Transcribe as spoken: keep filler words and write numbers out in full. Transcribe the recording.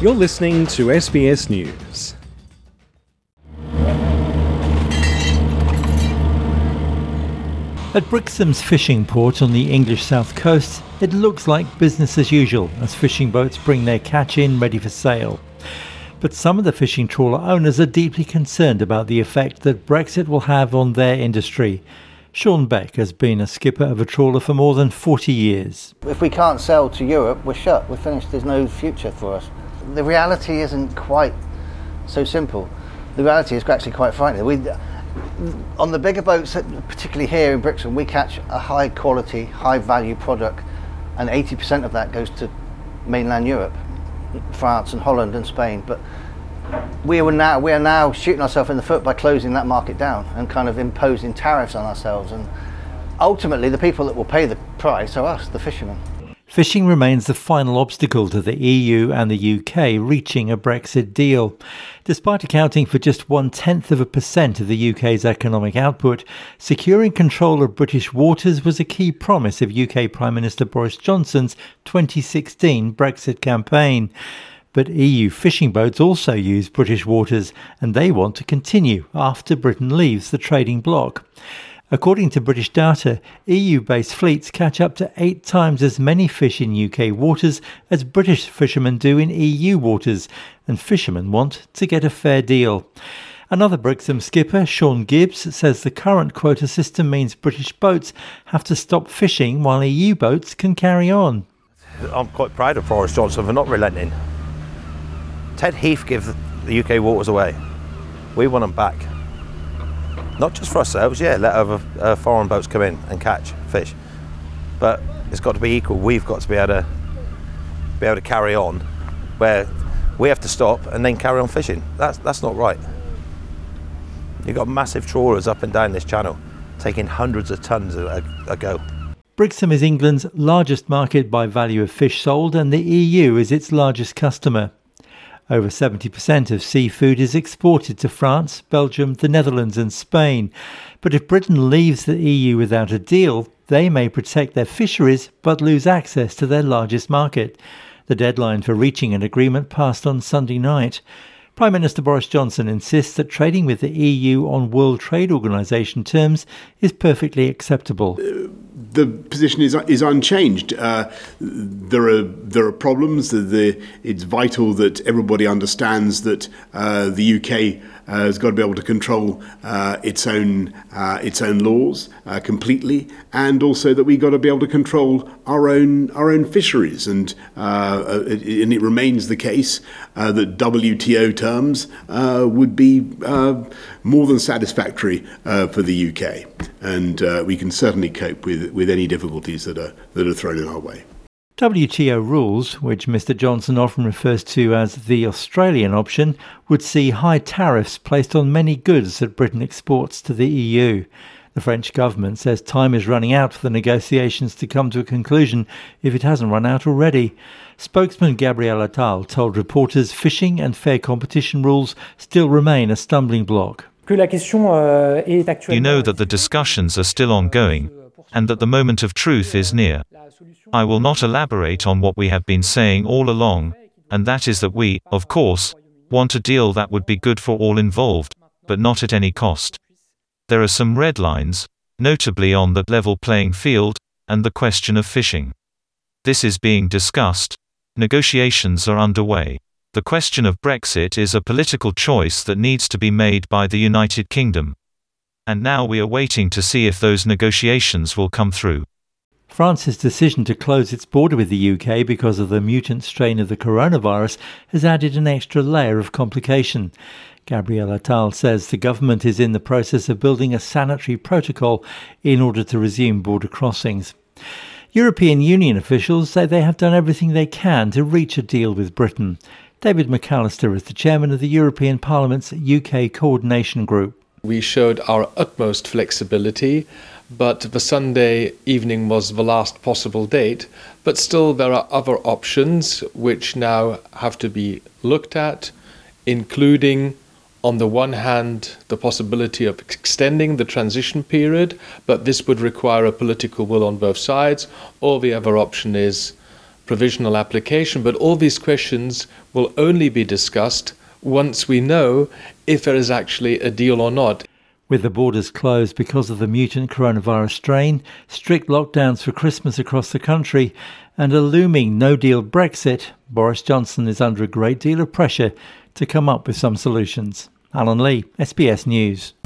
You're listening to S B S News. At Brixham's fishing port on the English south coast, it looks like business as usual as fishing boats bring their catch in ready for sale. But some of the fishing trawler owners are deeply concerned about the effect that Brexit will have on their industry. Sean Beck has been a skipper of a trawler for more than forty years. If we can't sell to Europe, we're shut, we're finished, there's no future for us. The reality isn't quite so simple. The reality is actually quite frightening. We, on the bigger boats, particularly here in Brixham, we catch a high quality, high value product, and eighty percent of that goes to mainland Europe, France and Holland and Spain. But we are now we are now shooting ourselves in the foot by closing that market down and kind of imposing tariffs on ourselves. And ultimately, the people that will pay the price are us, the fishermen. Fishing remains the final obstacle to the E U and the U K reaching a Brexit deal. Despite accounting for just one-tenth of a percent of the U K's economic output, securing control of British waters was a key promise of U K Prime Minister Boris Johnson's twenty sixteen Brexit campaign. But E U fishing boats also use British waters, and they want to continue after Britain leaves the trading bloc. According to British data, E U-based fleets catch up to eight times as many fish in U K waters as British fishermen do in E U waters, and fishermen want to get a fair deal. Another Brixham skipper, Sean Gibbs, says the current quota system means British boats have to stop fishing while E U boats can carry on. I'm quite proud of Boris Johnson for not relenting. Ted Heath gave the U K waters away. We want them back. Not just for ourselves, yeah, let other uh, foreign boats come in and catch fish. But it's got to be equal. We've got to be able to be able to carry on where we have to stop and then carry on fishing. That's that's not right. You've got massive trawlers up and down this channel taking hundreds of tons a, a, a go. Brixham is England's largest market by value of fish sold, and the E U is its largest customer. Over seventy percent of seafood is exported to France, Belgium, the Netherlands and Spain. But if Britain leaves the E U without a deal, they may protect their fisheries but lose access to their largest market. The deadline for reaching an agreement passed on Sunday night. Prime Minister Boris Johnson insists that trading with the E U on World Trade Organization terms is perfectly acceptable. The position is is unchanged. Uh, there are there are problems. The, the, it's vital that everybody understands that uh, the U K uh, has got to be able to control uh, its own uh, its own laws uh, completely, and also that we've got to be able to control our own our own fisheries. And uh, it, and it remains the case uh, that W T O terms uh, would be uh, more than satisfactory uh, for the U K. And uh, we can certainly cope with with any difficulties that are that are thrown in our way. W T O rules, which Mr Johnson often refers to as the Australian option, would see high tariffs placed on many goods that Britain exports to the E U. The French government says time is running out for the negotiations to come to a conclusion if it hasn't run out already. Spokesman Gabriel Attal told reporters fishing and fair competition rules still remain a stumbling block. You know that the discussions are still ongoing, and that the moment of truth is near. I will not elaborate on what we have been saying all along, and that is that we, of course, want a deal that would be good for all involved, but not at any cost. There are some red lines, notably on the level playing field, and the question of fishing. This is being discussed. Negotiations are underway. The question of Brexit is a political choice that needs to be made by the United Kingdom. And now we are waiting to see if those negotiations will come through. France's decision to close its border with the U K because of the mutant strain of the coronavirus has added an extra layer of complication. Gabriel Attal says the government is in the process of building a sanitary protocol in order to resume border crossings. European Union officials say they have done everything they can to reach a deal with Britain. David McAllister is the chairman of the European Parliament's U K Coordination Group. We showed our utmost flexibility, but the Sunday evening was the last possible date. But still there are other options which now have to be looked at, including, on the one hand, the possibility of extending the transition period, but this would require a political will on both sides, or the other option is provisional application, but all these questions will only be discussed once we know if there is actually a deal or not. With the borders closed because of the mutant coronavirus strain, strict lockdowns for Christmas across the country, and a looming no-deal Brexit, Boris Johnson is under a great deal of pressure to come up with some solutions. Alan Lee, S B S News.